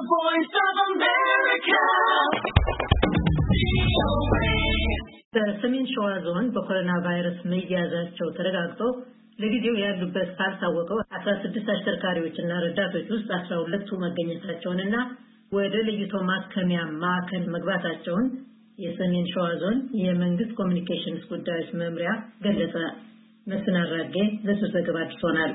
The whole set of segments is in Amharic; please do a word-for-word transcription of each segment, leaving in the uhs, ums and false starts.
The Voice of America. በሰሜን ሸዋ ዞን በኮሮና ቫይረስ መያዛቸው ተረጋግጦ ለጊዜው ያሉበት ካልታወቀው አስራ ስድስት አሽከርካሪዎችና ረዳቶች ውስጥ አስራ ሁለቱ መገኘታቸውንና ወደ ለይቶ ማከሚያ ማዕከል መግባታቸውን የሰሜን ሸዋ ዞን የመንግስት ኮሚኒኬሽንስ ጉዳዮች መምሪያ ገለጸ። መስናራጌ ለሱዘገባ አድርሶናል።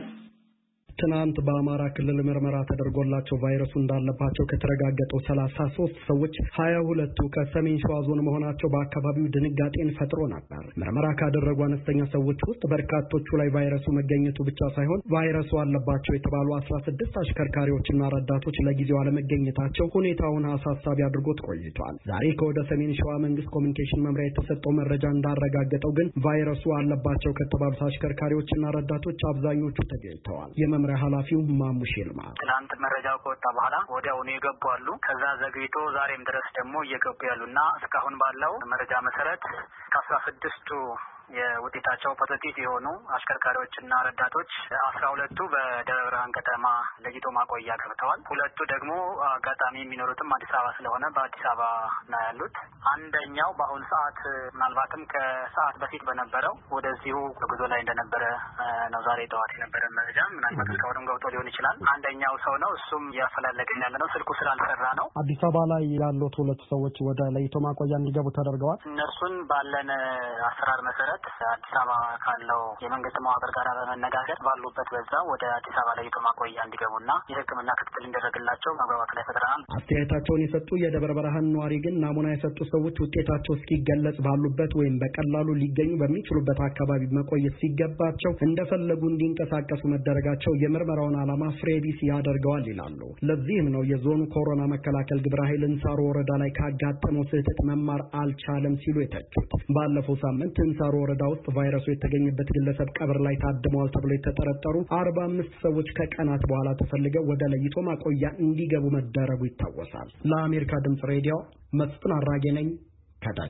ትናንት በአማራ ክልል ምርመራ ተደርጎላቸው ቫይረሱ እንዳለባቸው ከተረጋገጠው ሰላሳ ሶስት ሰዎች ሀያ ሁለቱ ከሰሜን ሸዋ ዞን መሆናቸው በአካባቢው ድንጋጤን ፈጥሮ ነበር። ምርመራ ካደረጉ አነስተኛ ሰዎች ውስጥ በርካቶቹ ላይ ቫይረሱ መገኘቱ ብቻ ሳይሆን ቫይረሱ አለባቸው የተባሉ አስራ ስድስት አሽከርካሪዎችና ረዳቶች ለጊዜው አለመገኘታቸው ሁኔታውን አሳሳቢ አድርጎት ቆይቷል። ዛሬ ከወደ ሰሜን ሸዋ መንግስት ኮሚኒኬሽን መምሪያ የተሰጠው መረጃ እንዳረጋገጠው ግን ቫይረሱ አለባቸው ከተባሉት አሽከርካሪዎችና ረዳቶች አብዛኞቹ ተገኝተዋል። የመምሪያ ኃላፊው ማሙሽ ይልማ ትናንት መረጃው ከወጣ በኋላ ወዲያውኑ የገቡ አሉ። ከዛ ዘግይቶ ዛሬም ድረስ ደግሞ እየገቡ ያሉና እስካሁን ባለው መረጃ መሰረት ከአስራ ስድስቱ የውጤታቸው ፖዚቲቭ የሆኑ አሽከርካሪዎችና ረዳቶች አስራ ሁለቱ በደብረ ብርሃን ከተማ ለይቶ ማቆያ ገብተዋል። ሁለቱ ደግሞ አጋጣሚ የሚኖሩትም አዲስ አበባ ስለሆነ በአዲስ አበባ ነው ያሉት። አንደኛው በአሁኑ ሰዓት ምናልባትም ከሰዓት በፊት በነበረው ወደዚሁ ጉዞ ላይ እንደነበረ ነው ዛሬ ጠዋት የነበረ መረጃ። ምናልባት እስካሁንም ገብቶ ሊሆን ይችላል። አንደኛው ሰው ነው፣ እሱም እያፈላለገን ያለ ነው። ስልኩ ስላልሰራ ነው። አዲስ አበባ ላይ ያሉት ሁለት ሰዎች ወደ ለይቶ ማቆያ እንዲገቡ ተደርገዋል። እነሱን ባለን አሰራር መሰረት አዲስ አበባ ካለው የመንግስት መዋቅር ጋር በመነጋገር ባሉበት በዛ ወደ አዲስ አበባ ለይቶ ማቆያ እንዲገቡና የሕክምና ክትትል እንዲደረግላቸው መግባባት ላይ ፈጥረናል። አስተያየታቸውን የሰጡ የደብረ ብርሃን ነዋሪ ግን ናሙና የሰጡ ሰዎች ውጤታቸው እስኪገለጽ ባሉበት ወይም በቀላሉ ሊገኙ በሚችሉበት አካባቢ መቆየት ሲገባቸው እንደፈለጉ እንዲንቀሳቀሱ መደረጋቸው የምርመራውን ዓላማ ፍሬቢስ ያደርገዋል ይላሉ። ለዚህም ነው የዞኑ ኮሮና መከላከል ግብረ ኃይል እንሳሮ ወረዳ ላይ ካጋጠመው ስህተት መማር አልቻለም ሲሉ የተቹት። ባለፈው ሳምንት እንሳሮ ወረዳ ውስጥ ቫይረሱ የተገኘበት ግለሰብ ቀብር ላይ ታድመዋል ተብሎ የተጠረጠሩ አርባ አምስት ሰዎች ከቀናት በኋላ ተፈልገው ወደ ለይቶ ማቆያ እንዲገቡ መደረጉ ይታወሳል። ለአሜሪካ ድምጽ ሬዲዮ መስፍን አራጌ ነኝ ከዳ